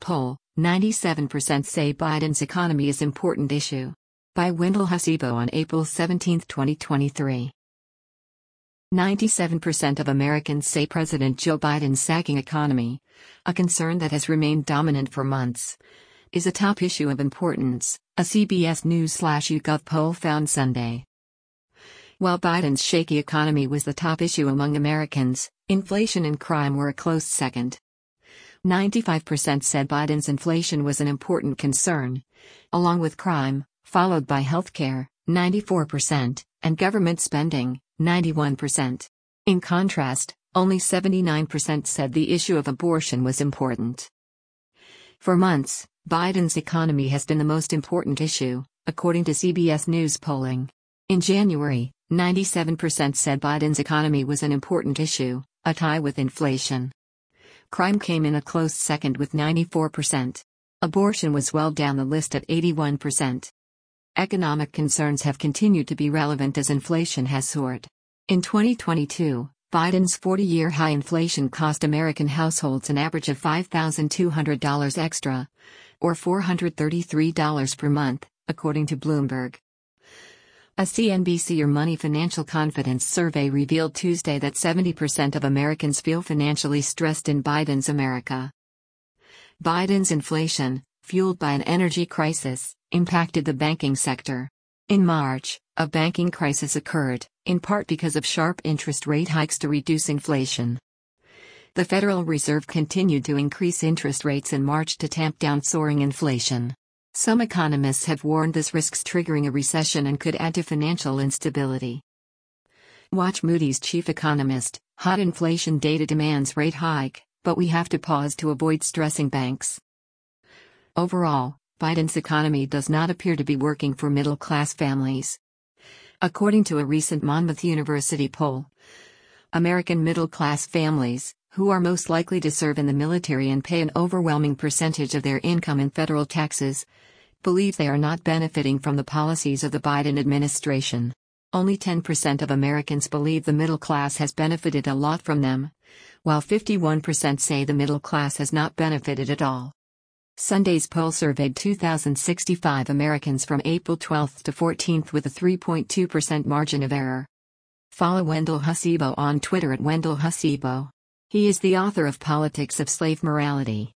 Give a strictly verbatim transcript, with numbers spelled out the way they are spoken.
poll, ninety-seven percent say Biden's economy is important issue. By Wendell Hasibo on April seventeenth, twenty twenty-three. ninety-seven percent of Americans say President Joe Biden's sagging economy, a concern that has remained dominant for months, is a top issue of importance, a C B S News/YouGov poll found Sunday. While Biden's shaky economy was the top issue among Americans, inflation and crime were a close second. ninety-five percent said Biden's inflation was an important concern, along with crime, followed by healthcare, ninety-four percent, and government spending, ninety-one percent. In contrast, only seventy-nine percent said the issue of abortion was important. For months, Biden's economy has been the most important issue, according to C B S News polling. In January, ninety-seven percent said Biden's economy was an important issue, a tie with inflation. Crime came in a close second with ninety-four percent. Abortion was well down the list at eighty-one percent. Economic concerns have continued to be relevant as inflation has soared. In twenty twenty-two, Biden's forty-year high inflation cost American households an average of five thousand two hundred dollars extra, or four hundred thirty-three dollars per month, according to Bloomberg. A C N B C Your Money financial confidence survey revealed Tuesday that seventy percent of Americans feel financially stressed in Biden's America. Biden's inflation, fueled by an energy crisis, impacted the banking sector. In March, a banking crisis occurred, in part because of sharp interest rate hikes to reduce inflation. The Federal Reserve continued to increase interest rates in March to tamp down soaring inflation. Some economists have warned this risks triggering a recession and could add to financial instability. Watch Moody's chief economist: hot inflation data demands rate hike, but we have to pause to avoid stressing banks. Overall, Biden's economy does not appear to be working for middle-class families. According to a recent Monmouth University poll, American middle-class families, who are most likely to serve in the military and pay an overwhelming percentage of their income in federal taxes, believe they are not benefiting from the policies of the Biden administration. Only ten percent of Americans believe the middle class has benefited a lot from them, while fifty-one percent say the middle class has not benefited at all. Sunday's poll surveyed two thousand sixty-five Americans from April twelfth to fourteenth with a three point two percent margin of error. Follow Wendell Hasibo on Twitter at Wendell Hasibo. He is the author of Politics of Slave Morality.